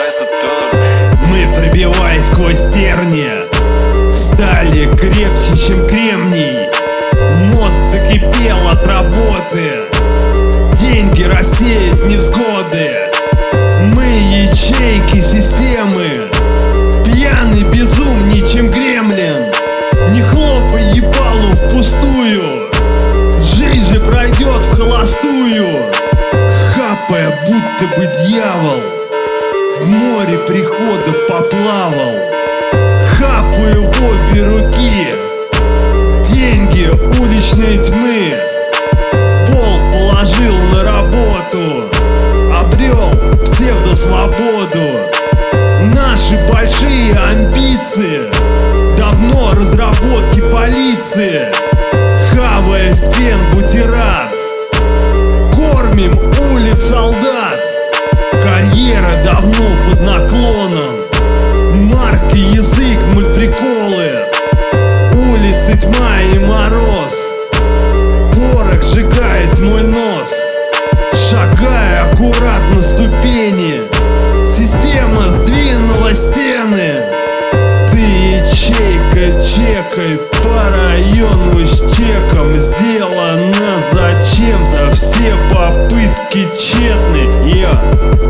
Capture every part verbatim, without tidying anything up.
Мы, пробиваясь сквозь терни, стали крепче, чем кремний. Мозг закипел от работы, деньги рассеют невзгоды. Мы ячейки системы, пьяный безумней, чем гремлин. Не хлопай ебалом впустую, жизнь же пройдет в холостую. Хапая, будто бы дьявол, в море приходов поплавал. Хапаю в обе руки деньги уличной тьмы. Болт положил на работу, обрел псевдосвободу. Наши большие амбиции давно разработки полиции. Хавая фен бутерат, кормим улиц солдат. Карьера давно под наклоном, марка, язык, мультприколы. Улицы тьма и мороз, порох сжигает мой нос. Шагая аккуратно ступени, система сдвинула стены. Ты ячейка, чекай по району с чеком. Сделано зачем-то, все попытки тщетны. Я.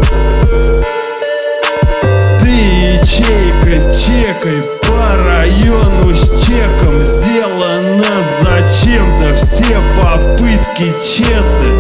Ты ячейка, чекай по району с чеком. Сделано зачем-то, все попытки тщетны.